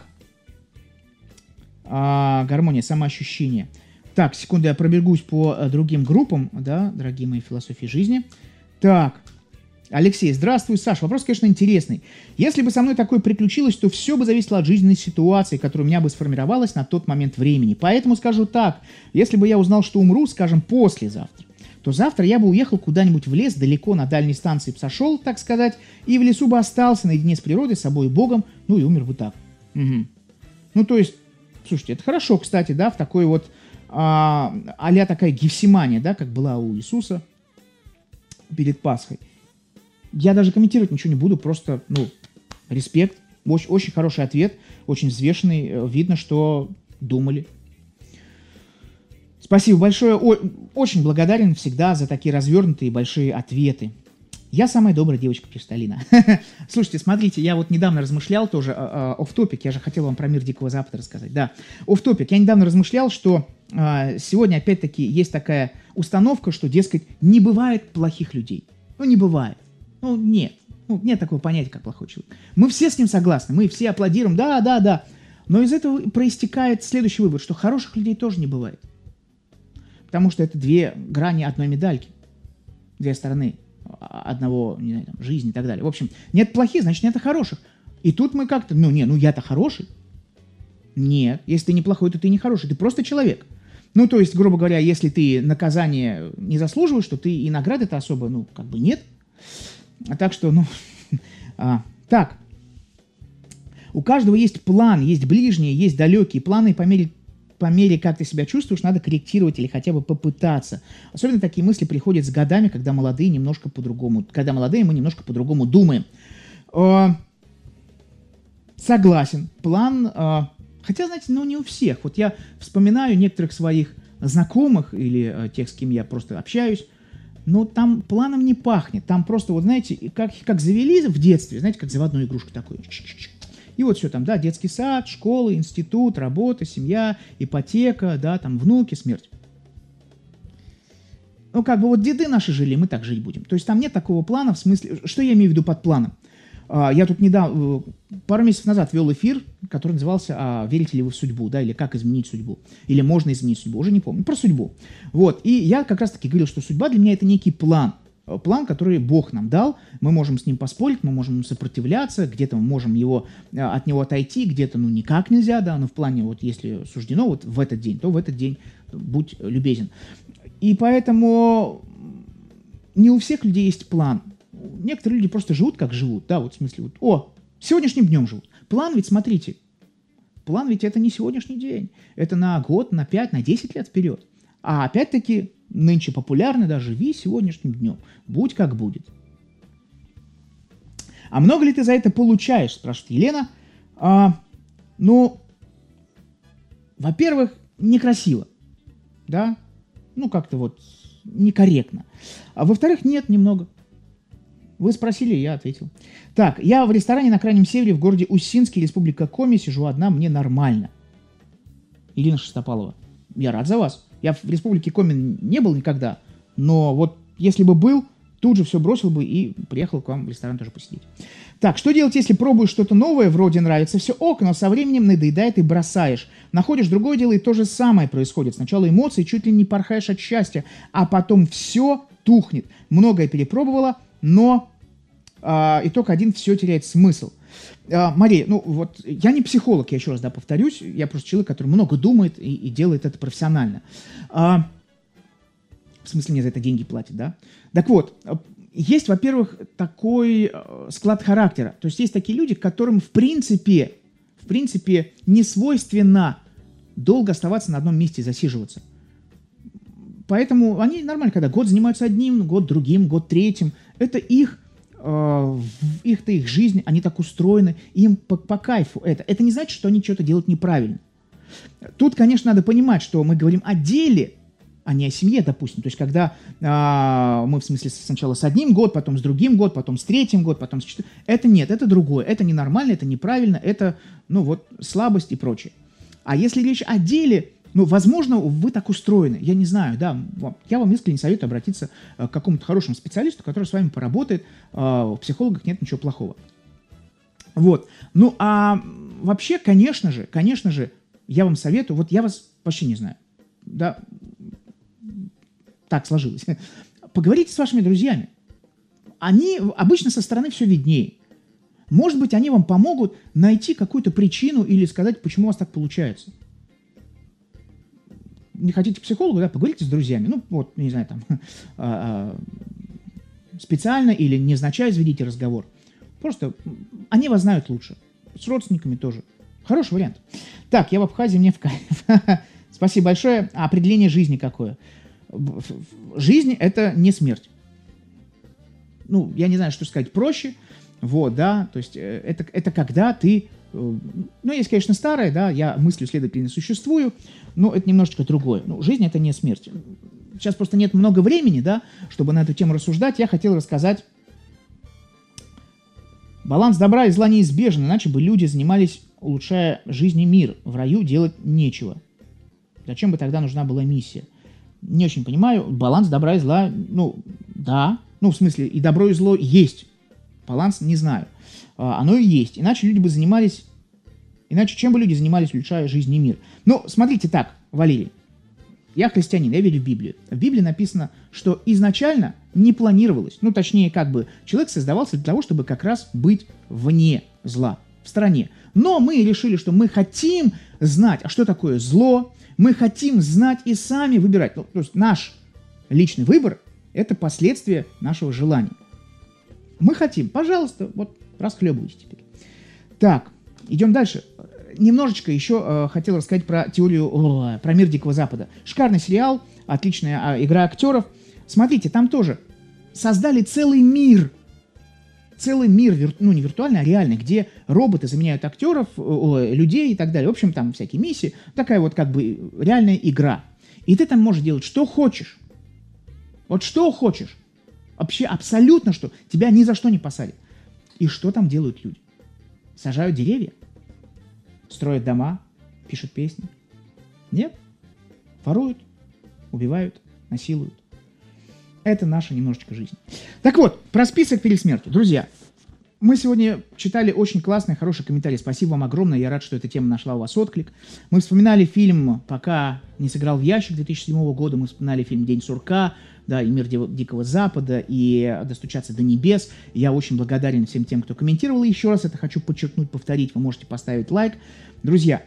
А, гармония, самоощущение. Так, секунду, я пробегусь по а, другим группам, да, дорогие мои философии жизни. Так. Алексей, здравствуй, Саша. Вопрос, конечно, интересный. Если бы со мной такое приключилось, то все бы зависело от жизненной ситуации, которая у меня бы сформировалась на тот момент времени. Поэтому скажу так. Если бы я узнал, что умру, скажем, послезавтра, то завтра я бы уехал куда-нибудь в лес, далеко на дальней станции бы сошел, так сказать, и в лесу бы остался наедине с природой, с собой и Богом, ну и умер бы так. Угу. Ну, то есть, слушайте, это хорошо, кстати, да, в такой вот а, а-ля такая Гефсимания, да, как была у Иисуса перед Пасхой. Я даже комментировать ничего не буду, просто, ну, респект. Очень, очень хороший ответ, очень взвешенный. Видно, что думали. Спасибо большое. О, очень благодарен всегда за такие развернутые большие ответы. Я самая добрая девочка, пишет Алина. Слушайте, смотрите, я вот недавно размышлял тоже, офф-топик, я же хотел вам про мир Дикого Запада рассказать. Да, офф-топик. Я недавно размышлял, что а, сегодня опять-таки есть такая установка, что, дескать, не бывает плохих людей. Ну, не бывает. Ну, нет. Ну, нет такого понятия, как плохой человек. Мы все с ним согласны, мы все аплодируем, да, да, да. Но из этого проистекает следующий вывод, что хороших людей тоже не бывает. Потому что это две грани одной медальки. Две стороны одного, не знаю, там, жизни и так далее. В общем, нет плохих, значит, нет хороших. И тут мы как-то, ну, не, ну, я-то хороший. Нет, если ты не плохой, то ты не хороший, ты просто человек. Ну, то есть, грубо говоря, если ты наказание не заслуживаешь, то ты и награды-то особо, ну, как бы нет. Так что, ну, а, так, у каждого есть план, есть ближние, есть далекие планы, и по мере, по мере, как ты себя чувствуешь, надо корректировать или хотя бы попытаться. Особенно такие мысли приходят с годами, когда молодые немножко по-другому, когда молодые мы немножко по-другому думаем. А, согласен, план, а, хотя, знаете, ну, не у всех. Вот я вспоминаю некоторых своих знакомых или а, тех, с кем я просто общаюсь, но там планом не пахнет. Там просто, вот знаете, как, как завели в детстве, знаете, как заводную игрушку такую. И вот все там, да, детский сад, школа, институт, работа, семья, ипотека, да, там внуки, смерть. Ну, как бы вот деды наши жили, мы так жить будем. То есть там нет такого плана, в смысле, что я имею в виду под планом? Я тут недавно, пару месяцев назад вел эфир, который назывался а, «Верите ли вы в судьбу?», да, или «Как изменить судьбу?», или «Можно изменить судьбу?», уже не помню, про судьбу. Вот, и я как раз-таки говорил, что судьба для меня это некий план, план, который Бог нам дал, мы можем с ним поспорить, мы можем сопротивляться, где-то мы можем его, от него отойти, где-то, ну, никак нельзя, да, но в плане, вот, если суждено вот в этот день, то в этот день будь любезен. И поэтому не у всех людей есть план. Некоторые люди просто живут, как живут, да, вот в смысле, вот, о, сегодняшним днем живут. План ведь, смотрите, план ведь это не сегодняшний день, это на год, на пять, на десять лет вперед. А опять-таки, нынче популярно, да, живи сегодняшним днем, будь как будет. А много ли ты за это получаешь, спрашивает Елена. А, ну, во-первых, некрасиво, да, ну, как-то вот некорректно. А во-вторых, нет, немного. Вы спросили, я ответил. Так, я в ресторане на Крайнем Севере в городе Уссинске, Республика Коми, сижу одна, мне нормально. Ирина Шестопалова, я рад за вас. Я в Республике Коми не был никогда, но вот если бы был, тут же все бросил бы и приехал к вам в ресторан тоже посидеть. Так, что делать, если пробуешь что-то новое, вроде нравится все ок, но со временем надоедает и бросаешь. Находишь другое дело, и то же самое происходит. Сначала эмоции, чуть ли не порхаешь от счастья, а потом все тухнет. Многое перепробовала, но а, итог один, все теряет смысл. А, Мария, ну вот я не психолог, я еще раз да, повторюсь, я просто человек, который много думает и, и делает это профессионально. А, в смысле, мне за это деньги платят, да? Так вот, есть, во-первых, такой склад характера. То есть есть такие люди, которым в принципе, в принципе не свойственно долго оставаться на одном месте и засиживаться. Поэтому они нормально, когда год занимаются одним, год другим, год третьим. Это их, э, их-то их жизнь, они так устроены, им по, по кайфу это. Это не значит, что они что-то делают неправильно. Тут, конечно, надо понимать, что мы говорим о деле, а не о семье, допустим. То есть, когда э, мы, в смысле, сначала с одним год, потом с другим год, потом с третьим год, потом с четвертым. Это нет, это другое. Это ненормально, это неправильно, это, ну вот, слабость и прочее. А если речь о деле, Ну, возможно, вы так устроены, я не знаю, да. Я вам искренне советую обратиться к какому-то хорошему специалисту, который с вами поработает. В психологах нет ничего плохого. Вот. Ну, а вообще, конечно же, конечно же, я вам советую, вот я вас почти не знаю, да, так сложилось. Поговорите с вашими друзьями. Они обычно со стороны все виднее. Может быть, они вам помогут найти какую-то причину или сказать, почему у вас так получается. Не хотите к психологу, да, поговорите с друзьями. Ну, вот, не знаю, там, специально или невзначай заведите разговор. Просто они вас знают лучше. С родственниками тоже. Хороший вариант. Так, я в Абхазии, мне в кайф. Спасибо большое. А определение жизни какое? Жизнь – это не смерть. Ну, я не знаю, что сказать проще. Вот, да, то есть это, это когда ты, ну, есть, конечно, старое, да, я мыслью следовательно существую, но это немножечко другое. Ну, жизнь – это не смерть. Сейчас просто нет много времени, да, чтобы на эту тему рассуждать. Я хотел рассказать, баланс добра и зла неизбежен, иначе бы люди занимались, улучшая жизнь и мир. В раю делать нечего. Зачем бы тогда нужна была миссия? Не очень понимаю. Баланс добра и зла, ну, да, ну, в смысле, и добро, и зло есть. Баланс не знаю. А, оно и есть. Иначе люди бы занимались... Иначе чем бы люди занимались, улучшая жизнь и мир? Ну, смотрите так, Валерий. Я христианин, я верю в Библию. В Библии написано, что изначально не планировалось. Ну, точнее, как бы человек создавался для того, чтобы как раз быть вне зла, в стороне. Но мы решили, что мы хотим знать, а что такое зло. Мы хотим знать и сами выбирать. Ну, то есть наш личный выбор – это последствия нашего желания. Мы хотим, пожалуйста, вот расхлебывайте теперь. Так, идем дальше. Немножечко еще э, хотел рассказать про теорию, о, про мир Дикого Запада. Шикарный сериал, отличная э, игра актеров. Смотрите, там тоже создали целый мир. Целый мир, вир, ну не виртуальный, а реальный, где роботы заменяют актеров, э, людей и так далее. В общем, там всякие миссии. Такая вот как бы реальная игра. И ты там можешь делать что хочешь. Вот что хочешь. Вообще абсолютно что. Тебя ни за что не посадят. И что там делают люди? Сажают деревья? Строят дома? Пишут песни? Нет? Воруют? Убивают? Насилуют? Это наша немножечко жизнь. Так вот, про список перед смертью. Друзья, мы сегодня читали очень классный, хороший комментарий. Спасибо вам огромное. Я рад, что эта тема нашла у вас отклик. Мы вспоминали фильм «Пока не сыграл в ящик» две тысячи седьмого года. Мы вспоминали фильм «День сурка», да, и «Мир Дикого Запада», и «Достучаться до небес». Я очень благодарен всем тем, кто комментировал. И еще раз это хочу подчеркнуть, повторить. Вы можете поставить лайк. Друзья,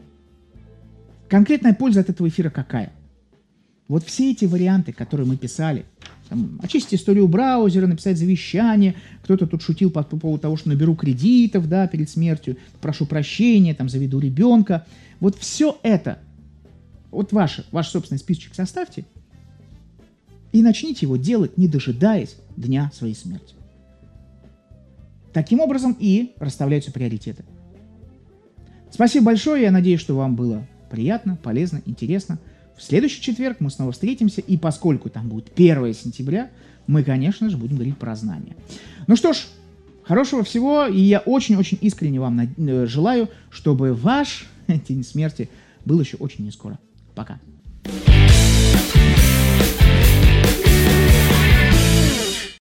конкретная польза от этого эфира какая? Вот все эти варианты, которые мы писали, там, очистить историю браузера, написать завещание, кто-то тут шутил по, по поводу того, что наберу кредитов, да, перед смертью, прошу прощения, там, заведу ребенка. Вот все это, вот ваш, ваш собственный списочек составьте и начните его делать, не дожидаясь дня своей смерти. Таким образом и расставляются приоритеты. Спасибо большое, я надеюсь, что вам было приятно, полезно, интересно. В следующий четверг мы снова встретимся, и поскольку там будет первое сентября, мы, конечно же, будем говорить про знания. Ну что ж, хорошего всего, и я очень-очень искренне вам желаю, чтобы ваш день смерти был еще очень не скоро. Пока.